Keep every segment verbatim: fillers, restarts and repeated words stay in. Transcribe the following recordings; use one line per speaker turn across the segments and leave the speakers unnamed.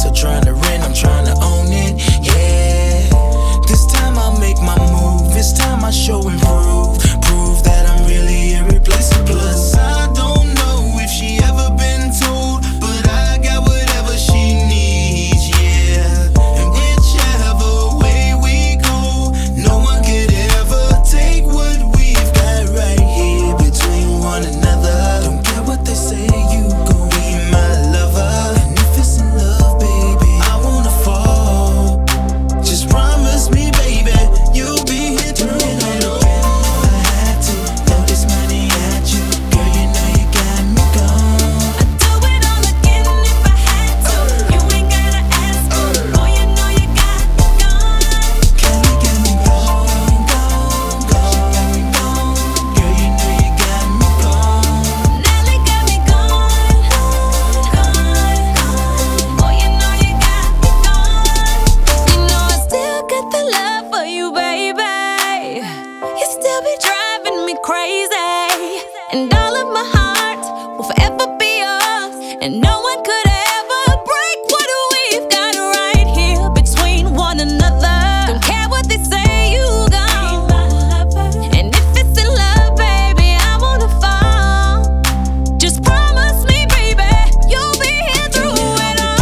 So trying to rent, I'm trying to own it, yeah. This time I'll make my move. It's time I show and prove, prove that I'm really irreplaceable. Plus I don't know if she ever been told, but I got whatever she needs, yeah. And whichever way we go, no one could ever take what we've got right here between one another. Don't care what they say, you gon' be my lover. And if it's in love, baby, I wanna fall. Just promise me, baby, you'll be here through it all. If I had to throw this money at you, girl, you know you got me gone.
I'd do it all again if I had to. You ain't gotta ask, boy, you know you got me gone.
Girl, you got me gone, gone, gone, got me gone. Girl, you know you got me gone.
Nelly got me gone, gone, gone. Boy, you know you got me gone. You know I still got the love for you, baby. You still be driving me crazy, and all of my heart will forever be yours, and no one could ever break what we've got right here between one another. Don't care what they say, you gone. And if it's in love, baby, I wanna fall. Just promise me, baby, you'll be here through it all.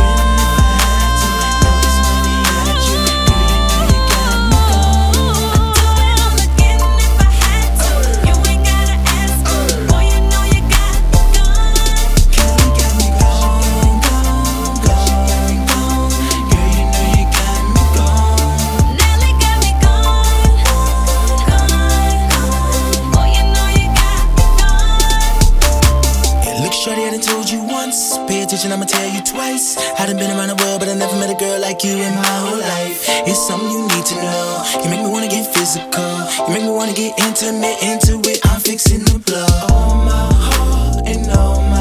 Again, if I had to, you ain't gotta ask, boy, you know you got me gone.
Girl, you got me gone, gone, gone, gone. Girl, you know you got me gone.
Nelly got me gone, gone, gone. Boy, you know you got me gone.
Hey, look, shorty, I done told you once. Pay attention, I'ma tell you twice. I done been around the world, but I never met a girl like you in my whole life. It's something you need to know. You make me wanna get physical. You make me wanna get intimate into it. I'm fixing the blow. All my heart and all my